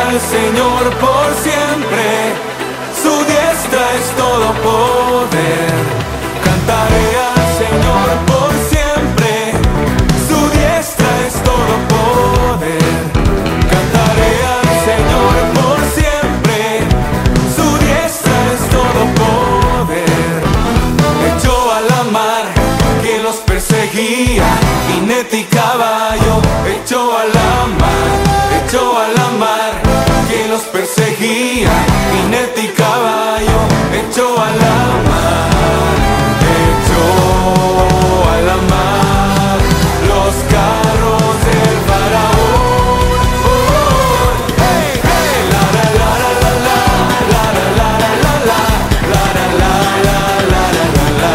al Señor por siempre, su diestra es todo poder. Cantaré al Señor por siempre, su diestra es todo poder. Cantaré al Señor por siempre, su diestra es todo poder. Echó a la mar que los perseguía, jinete y caballo, echó a la mar que los perseguía, jinete y caballo, echó a la mar, echó a la mar los carros del faraón. Hey, hey, la la la la la la la la la la la la la la la la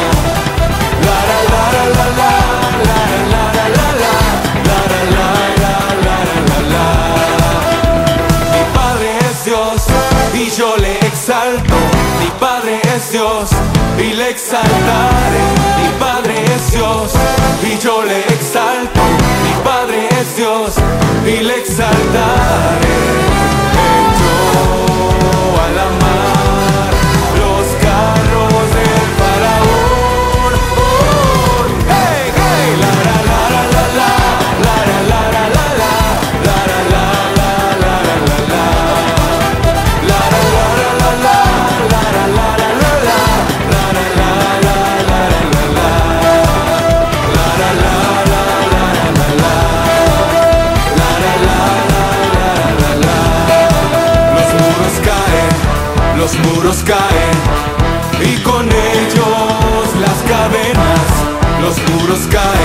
y yo le exalto. Mi Padre es Dios y le exaltaré. Mi Padre es Dios y yo le exalto. Mi Padre es Dios y le exaltaré. Echó a la mar los carros del faraón. Hey, hey, la la la la la la la la la la la la la la la la la. Los muros caen y con ellos las cadenas. Los muros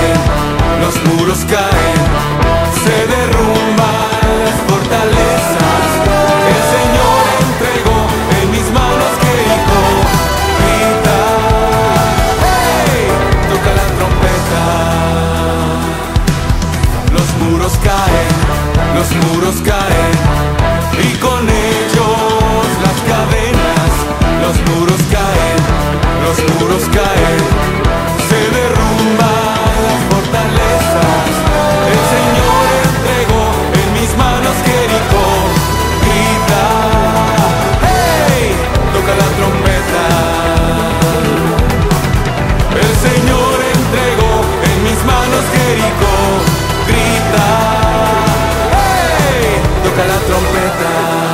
caen, se derrumban las fortalezas. El Señor entregó en mis manos Jericó. Grita, hey, toca la trompeta. Los muros caen y con ellos las cadenas. Los muros caen, se derrumban las fortalezas. El Señor entregó en mis manos Jericó. Grita, hey, toca la trompeta. El Señor entregó en mis manos Jericó. Grita, hey, toca la trompeta.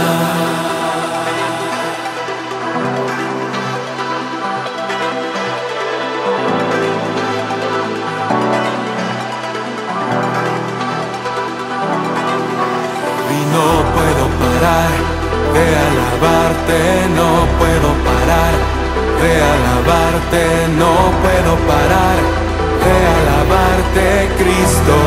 No puedo parar de alabarte, no puedo parar de alabarte, no puedo parar de alabarte, Cristo.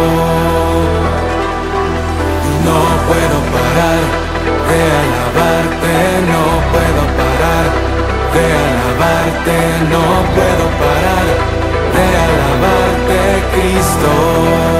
No puedo parar de alabarte, no puedo parar de alabarte, no puedo parar de alabarte, Cristo.